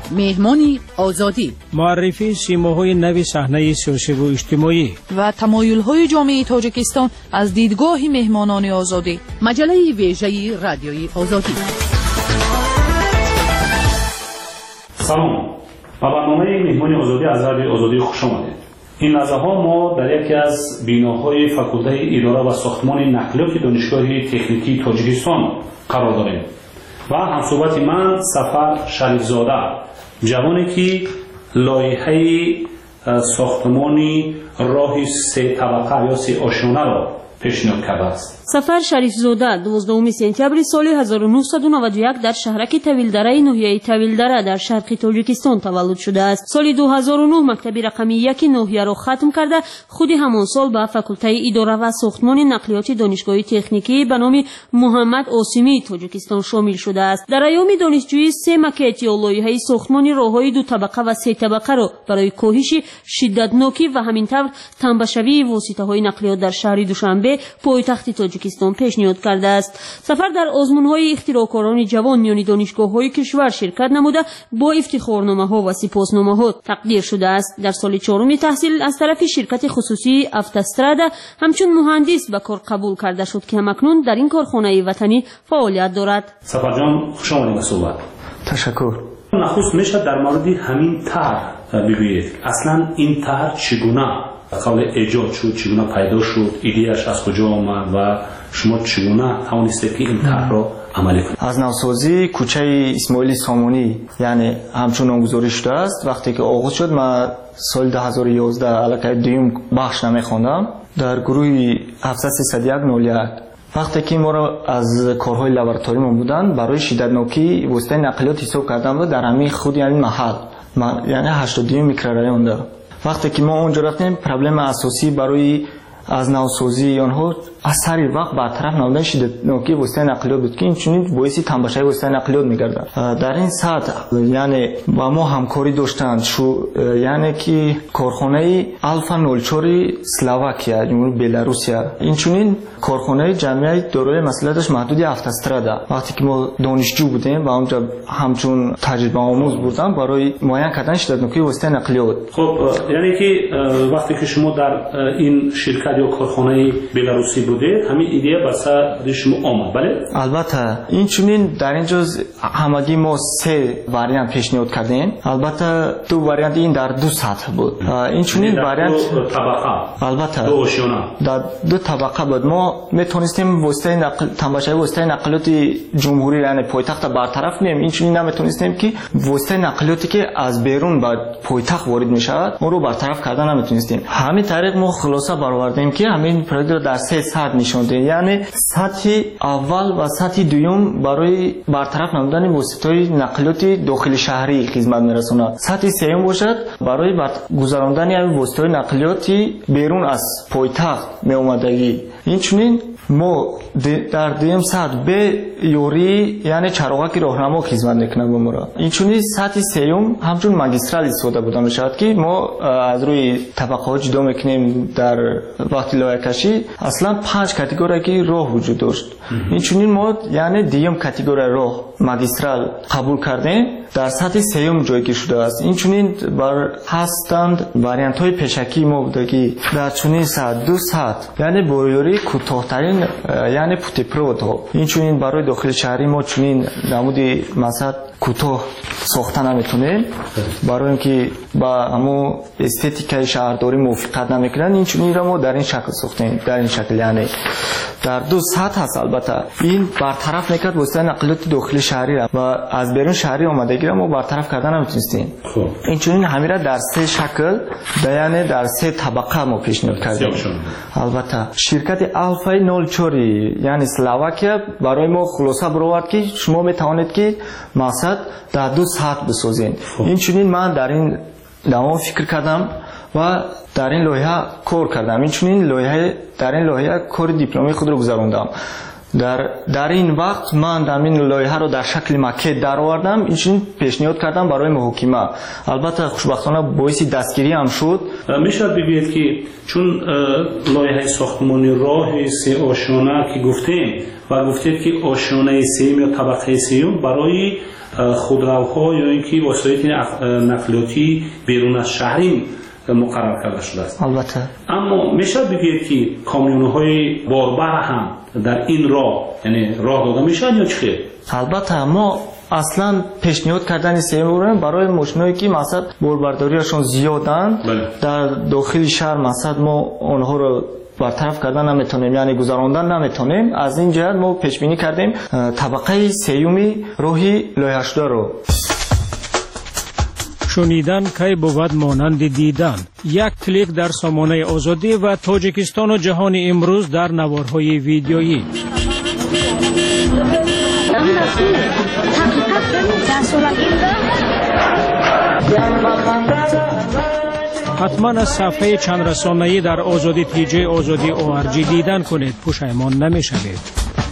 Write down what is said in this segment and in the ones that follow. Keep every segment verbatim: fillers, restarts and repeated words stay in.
مهمانی آزادی، معرفی سیماهای نوی صحنه سیاسی و اجتماعی و تمایل‌های جامعه تاجیکستان از دیدگاه مهمانان آزادی. مجله ویژه رادیویی آزادی. سلام، با برنامه مهمانی آزادی از رادیو آزادی خوش آمدید. این لحظه ها ما در یکی از بیناهای فاکولته اداره و ساختمان نقلیات دانشگاه تکنیکی تاجیکستان قرار داریم و همصحبت من سفر شریف زاده، جوانی که لایحه ساختمانی راه سه طبقه یا سه آشیانه را پیشنهاد کرده است. سفر شریف زاده دوازدهم سپتامبر سال هزار و نهصد و نود و یک در شهرک طویلدره ناحیه طویلدره در شرق تاجیکستان تولد شده است. سال دو هزار و نه مکتب رقمی یک ناحیه را ختم کرده خود همان سال به فاکولته اداره و ساختمان نقلیات دانشگاه تکنیکی به نام محمد عاصمی تاجیکستان شامل شده است. در ایام دانشجویی سه مکت یا لایحه ساختمان راههای دو طبقه و سه طبقه را برای کاهش شدتناکی و همینطور تنبشوی واسطه‌های نقلیات در شهر دوشنبه پایتخت تاجیکستان پیشنهاد کرده است. سفر در آزمون‌های اختراعکاران جوان میان دانشگاه‌های کشور شرکت نموده با افتخارنامه‌ها و سپاسنامه‌ها تقدیر شده است. در سال چهارم تحصیل از طرف شرکت خصوصی افتاسترادا همچون مهندس به کار قبول کرده شد که همکنون در این کارخانه وطنی فعالیت دارد. سفر جان خوش آمدید به صحبت. تشکر. نخست میشه در مورد همین طرح بگویید. اصلا این طرح چگونه قابل ایجاد شد، چگونه پیدا شد، ایده‌اش از کجا آمد و شما چگونه توانستید که این طرح را عملی کنید؟ از نوسازی کوچه اسماعیل سامونی یعنی همچون نامگذاری شده است. وقتی که آغاز شد من سال دو هزار و یازده علاقه دوم بخش نمیخواندم در گروه هفتصد و سیصد و یک نود و یک. وقتی که ما را از کارهای لابراتوری ما بودن برای شدتناکی واسطه نقلیات حساب کردن و در همین خود یعنی محل یعنی هشتاد و دو میکرورایون داره. وقتی که ما اونجا رفتیم پرابلم اساسی برای از نوسازی آنها از سر وقت برطرف نمودن شدتناکی واسطه نقلیات بود که این چنین باعث تنبشوی واسطه نقلیات می‌گردد. در این سطح یعنی با ما همکاری داشتند شو یعنی که کارخانه الفا نود و چهار اسلواکیا جمهوری بلاروسیا این چنین کارخانه جمعیت دارای مسئولیتش محدود افتاسترادا. وقتی که ما دانشجو بودیم و اونجا همچون تجربه آموز بودم برای معاینه کردن شدتناکی واسطه نقلیات. خب یعنی که وقتی که شما در این شرکت یا کارخانه بلاروسی بودید همین ایده بر سر شما آمد؟ بله البته این چنین در اینجا همگی ما سه واریانت پیشنهاد کردیم. البته دو واریانت این در دو سطح بود. این چنین واریانت دو طبقه البته دو آشیانه در دو طبقه بود. ما میتونستیم واسطه نقل تنبشوی واسطه نقلیات جمهوری یعنی پایتخت برطرف کنیم. این چنین نمیتونستیم که واسطه نقلیاتی که از بیرون به پایتخت وارد میشود اون رو برطرف کردن نمیتونستیم. همین طریق ما خلاصه برآوردیم که همین پروژه رو در سه سطح نشون دادیم یعنی سطح اول و سطح دوم برای برطرف نمودن واسطه‌های نقلیات داخل شهری خدمت میرسونه. سطح سوم باشد برای گذراندن واسطه‌های نقلیات بیرون از پایتخت می اومدگی. این چنین ما در دوم سطح به یوری یعنی چراغک راهنما خدمت میکنه به ما. این چنین سطح سوم همچون ماگیسترال استفاده بوده میشود که ما از روی طبقه ها جدا میکنیم. در وقتی لایحه کشی اصلا پنج کاتگوری که راه وجود داشت. این چنین ما یعنی دوم کاتگوری راه ماگیسترال قبول کردیم در سطح سوم جایگیر شده است. این چنین بر هستند واریانت های پیشکی ما بوده که در چنین سطح دو سطح یعنی برویوری کوتاه‌ترین یعنی پوتپرودو این چنین برای داخل شهری ما چنین نمودی مثلا کوتاه ساختن نمیتونیم برای اینکه با همون استتیکای شهرداری موافقت نمیکنن. این چنین را ما در این شکل ساختیم. در این شکل یعنی در دو سطح هست. البته این برطرف نکرد واسطه نقلیات داخل شهری را و از بیرون شهری آمدگی را ما برطرف کردن نمیتونستیم. خب این چنین همیشه در سه شکل یعنی در سه طبقه ما پیشنهاد کردیم. البته شرکت الفا نود و چهار یعنی اسلواکیا برای ما خلاصه برآورد که شما میتوانید که مقصد در دو سطح بسازین. این چنین من در این دوام فکر کردم و در این لایحه کار کردم. این چنین لایحه در این لایحه کار دیپلمی خود رو گذراندم. در در این وقت من همین لایحه رو در شکل مکت درآوردم، این پیشنهاد کردم برای محکمه. البته خوشبختانه باعث دستگیری هم شد. میشه بگوید که چون لایحه ساختمانی راه سه آشانه که گفتیم و گفتید که آشانه سیم یا طبقه سیم برای خودروها یا اینکه وسایل نقلیاتی بیرون از شهری مقرر کرده شده است. البته اما میشه بگید که کامیون‌های باربر هم در این راه یعنی راه داده میشن یا چه؟ البته ما اصلا پیشنهاد کردن سیم برای ماشینایی که مثلا باربرداریشون زیادن بله. در داخل شهر مثلا ما اونها رو برطرف کردن نمیتونیم، یعنی گذراندن نمیتونیم. از این جهت ما پیش بینی کردیم طبقه سیومی راهی لایحه شده رو. شنیدن کی بود مانند دیدن. یک کلیک در سامانه آزادی و تاجیکستان و جهان امروز در نوارهای ویدیویی. حتما از صفحه چند رسانه‌ای در آزادی تیجی آزادی او آر جی دیدن کنید، پشیمان نمی‌شوید.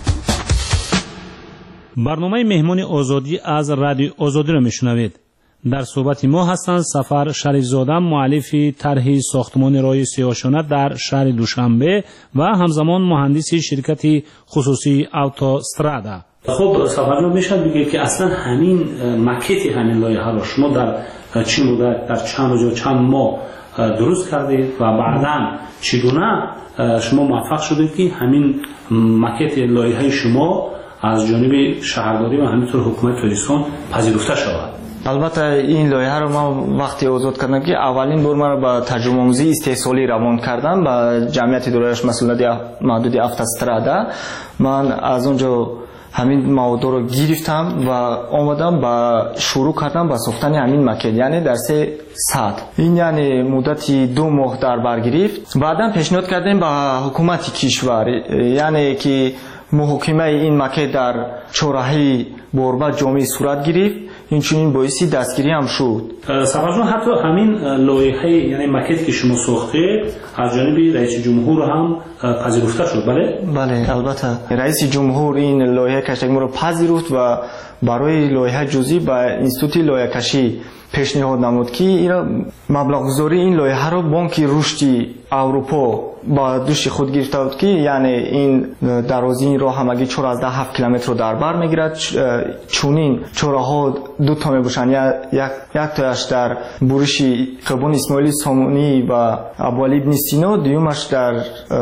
برنامه مهمان آزادی از رادیو آزادی را میشنوید. در صحبت ما هستند سفر شریفزاده، مؤلف طرح ساختمان راه سیاه‌شانه در شهر دوشنبه و همزمان مهندس شرکت خصوصی اوتوسترادا. خب سفرجان میشه بگید که اصلا همین مکت همین لایحه را شما در چه مدت، در چند روز، چند ماه درست کردید و بعداً چگونه شما موفق شدید که همین مکت لایحه شما از جانب شهرداری و همینطور حکومت تاجیکستان پذیرفته شود؟ البته این لایحه رو ما وقتی آزاد کردم که اولین بار من با ترجمه آموزی استحصالی روان کردم با جمعیت دورایش مسئولیت محدود اوتوسترادا. من از اونجا همین مواد رو گرفتم و آمدم با شروع کردم با ساختن همین مکت، یعنی در سه ساعت. این یعنی مدتی دو ماه در بر گرفت. بعدا پیشنهاد کردیم با حکومت کشور، یعنی که محاکمه این مکت در چهارراهی باربد جامعه صورت گرفت. این چنین باعثی دستگیری هم شد. سفرجان حتی همین لایحه یعنی مکت که شما ساخته از جانب رئیس جمهور هم پذیرفته شد، بله؟ بله البته رئیس جمهور این لایحه کشی ما رو پذیرفت و برای لایحه جزئی با انستیتوت لایحه کشی پیشنهاد نمود که اینا مبلغ گذاری این لایحه رو بانک رشد اروپا با دوش خود گرفته بود که یعنی این درازی این راه همگی چهارده هفت کیلومتر رو در بر میگیرد. چونین چهارها دو تا میباشن، یک یک تاش در برش خیابان اسماعیل سامونی و ابوعلی ابن سینا، دیومش در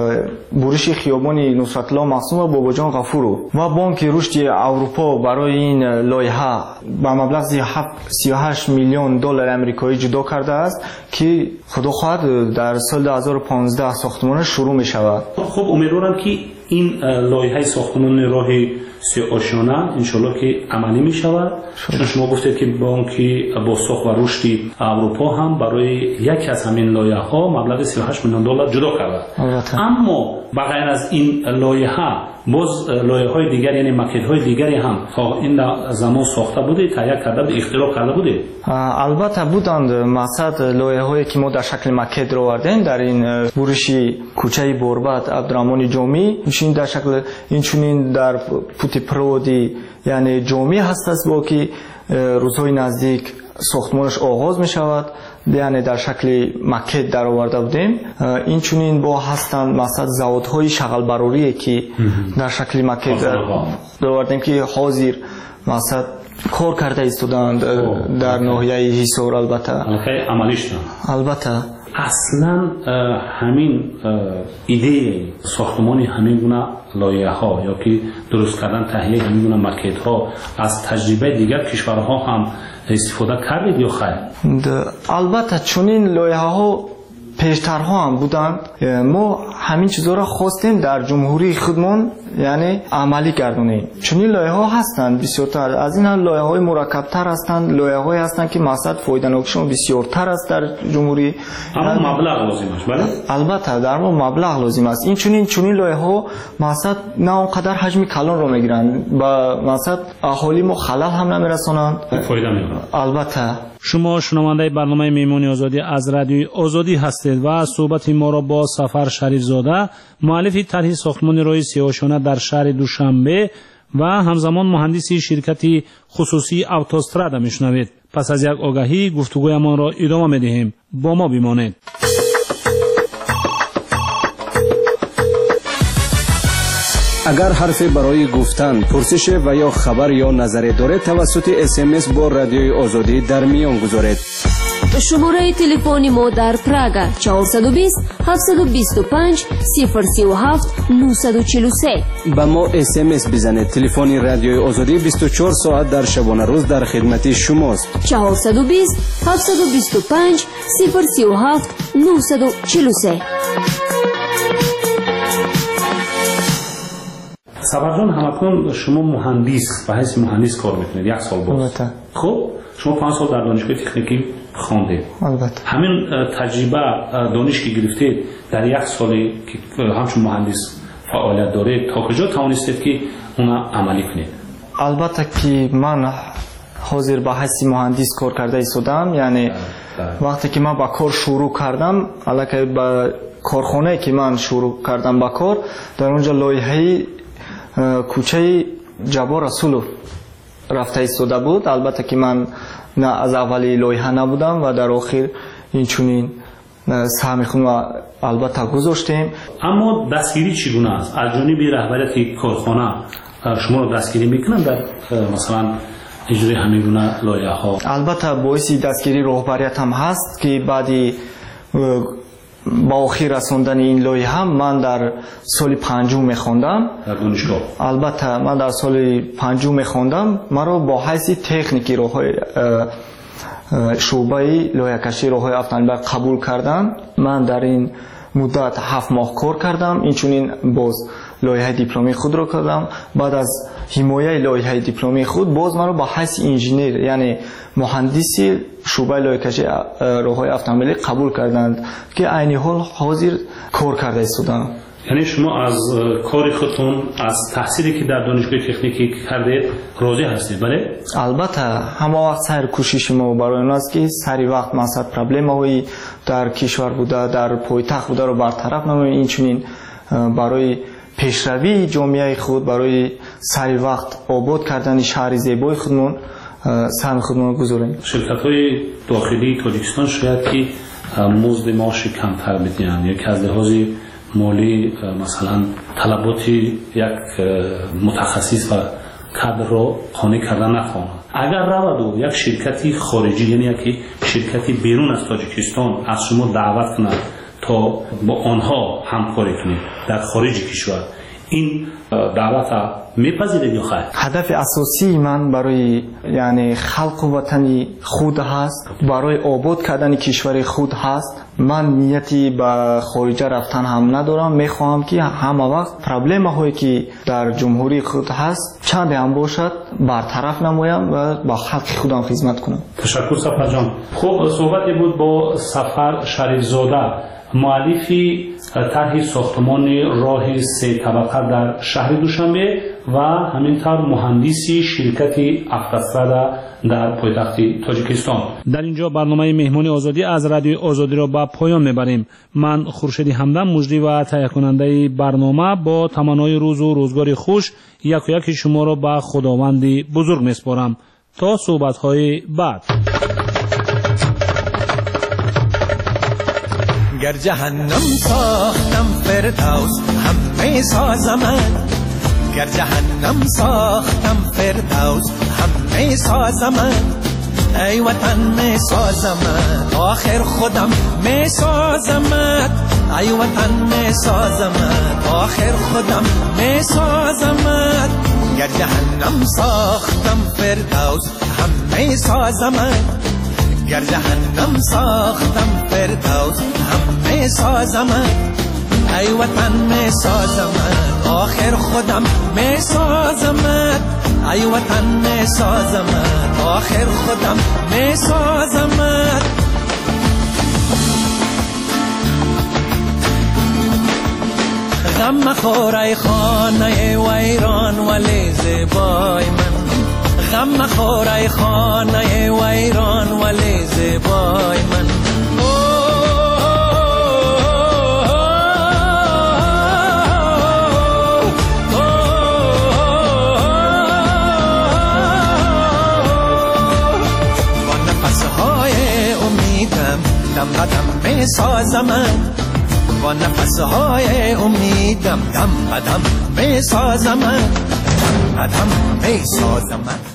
برش خیابان نصرت الله معصوم و باباجان غفور. و بانک رشد اروپا برای این لایحه با مبلغ سی و هشت میلیون دلار آمریکایی جدا کرده است که خدا خواهد در سال دو هزار و پانزده ساختمان شروع می شود. خب امیدوارم که این لایحه ساختمان راه سه آشانه انشالله که عملی می شود. چون شما گفتید که بانک بازساخت و رشد اروپا هم برای یکی از همین لایحه ها مبلغ سی و هشت میلیون دلار جدا کرده. اما بغیر از این لایحه باز لایحه های دیگر یعنی مکت های دیگری هم تا این زمان ساخته بوده، تهیه کرده بوده، اختراع کرده بوده؟ البته بودند. مثلا لایحه هایی که ما در شکل مکت رو آوردیم در این برش کوچه باربد عبدالرحمن جامی، این در شکل این چنین در پوتی پرودی یعنی جامی هست است با که روزهای نزدیک ساختمانش آغاز می شود، یعنی در شکل مکت در آورده بودیم. این چنین با هستند مثلا زوادهای شغل براری که در شکل مکت در آوردیم که حاضر مثلا کار کرده ایستادند در ناحیه حصار. البته عملیش البته اصلا همین ایده ساختمان همین گونه لایحه ها یا که درست کردن تهیه همین گونه مکت ها از تجربه دیگر کشورها هم استفاده کردید یا خیر؟ البته چنین لایحه ها پیشترها هم بودند. ما همین چیزا را خواستیم در جمهوری خودمون یعنی عملی گردونیم. چنین لایحه ها هستند بسیارتر از این. لایحه های مرکب‌تر هستند، لایحه های هستند که مقصد فایده‌ناکشون بسیارتر است در جمهوری. اما مبلغ لازم است، بله؟ البته در ما مبلغ لازم است. این چنین چنین لایحه ها مقصد نه اونقدر حجم کلان رو میگیرند و مقصد اهالی ما خلل هم نمیرسانند، فایده میگیرند. البته شما شنونده برنامه میمونی آزادی از رادیو آزادی هستید و صحبت ما را با سفر شریف شریفزاده مؤلف طرح ساختمان راه سیاه‌شانه در شهر دوشنبه و همزمان مهندسی شرکت خصوصی اوتوستراد میشنوید. پس از یک آگاهی گفتگویمان را ادامه میدهیم. با ما بمانید. اگر حرفی برای گفتن، پرسش و یا خبر یا نظری دارید توسط اس ام اس با رادیوی آزادی در میان گذارید. شماره تلفن ما در پراگ چهارصد و بیست هفتصد و بیست و پنج صفر سی و هفت نهصد و چهل و سه. با ما اس ام اس بزنید. تلفن رادیوی آزادی بیست و چهار ساعت در شبانه روز در خدمت شماست. چهارصد و بیست هفتصد و بیست و پنج صفر سی و هفت نهصد و چهل و سه. صبر جان، همکنون شما مهندس به حیث مهندس کار میکنید یک سال باز. البته. خب شما پنج سال در دانشگاه تکنیکی خواندید. البته. همین تجربه دانش که گرفتید در یک سالی که همچون مهندس فعالیت دارید تا کجا توانستید که اون عملی کنید؟ البته که من حاضر به حیث مهندس کار کرده ایستادم، یعنی وقتی که من با کار شروع کردم، البته با کارخانه که من شروع کردم با کار، در اونجا لایحه کوچه جبار رسولو رفته ایستاده بود. البته که من نه از اولی لایحه نبودم و در آخر این چونین سهم خود و البته گذاشتیم. اما دستگیری چگونه است؟ از جانب رهبریت کارخانه شما رو دستگیری میکنن در مثلا اجرای همین گونه لایحه ها؟ البته باعث دستگیری رهبریت هم هست که بعدی با آخر رساندن این لایحه من در سال پنجم میخوندم در دانشگاه. البته من در سال پنجم میخوندم. مرا با حیث تکنیکی راههای شعبه لایحه‌کشی راههای اتومبیل قبول کردن. من در این مدت هفت ماه کار کردم. این چونین باز لایحه دیپلمی خود را کردم. بعد از حمایت لایحه دیپلمی خود باز مرا با حیث انجینیر یعنی مهندسی شعبه لایحه‌کشی راههای اتومبیل قبول کردند که عین حال حاضر کار کرده ایستادم. یعنی شما از کار خودتون، از تحصیلی که در دانشگاه تکنیکی کردید راضی هستید؟ بله؟ البته همه وقت سر کوشش ما برای اون است که سری وقت مسئله پرابلم هایی در کشور بوده، در پایتخت بوده رو برطرف نماییم. این چنین برای پیشروی جامعه خود، برای سری وقت آباد کردن شهر زیبای خودمون سهم خودمون گذاریم. شرکت‌های داخلی تاجیکستان شاید که مزد معاش کمتر بدهند یا که از لحاظ مالی مثلا طلبات یک متخصص و کادر را قانع کردن نخواهند. اگر رود و یک شرکتی خارجی یعنی یک شرکتی بیرون از تاجیکستان از شما دعوت کند تا با آنها همکاری کنید در خارج کشور، این دعوت میپذیرید یا خیر؟ هدف اساسی من برای یعنی خلق وطنی خود هست، برای آباد کردن کشور خود هست. من نیتی به خارج رفتن هم ندارم. میخواهم که همه وقت پرابلم هایی که در جمهوری خود هست چند هم باشد برطرف نمایم و با خلق خودم خدمت کنم. تشکر سفر جان. خب صحبتی بود با سفر شریفزاده، مؤلفی طرح ساختمان راه سه طبقه در شهر دوشنبه و همینطور مهندسی شرکت اوتوستراد در پایتخت تاجیکستان. در اینجا برنامه مهمان آزادی از رادیو آزادی را به پایان میبریم. من خورشید همدم مجری و تهیه کننده برنامه با تمنای روز و روزگار خوش یک و یک شما را به خداوند بزرگ میسپارم. تا صحبت های بعد. گر جهنم ساختم فردوس همه سازمد، گر جهنم ساختم فردوس همه سازمد، ای وطن می سازمد آخر خودم می سازمد، ای وطن می سازمد آخر خودم می سازمد، گر جهنم ساختم فردوس همه سازمد، گر جهنم ساختم فردوس همه سازمد، ای وطن می سازمد آخر خودم می سازمد، ای وطن می سازمد آخر خودم می سازمد. غم مخور ای خانه ویران ولی زیبای من، غم مخور ای خانه ویران ولی زیبای من. دم بدم می سازم با نفسهای امیدم دم بدم می سازم دم بدم می سازم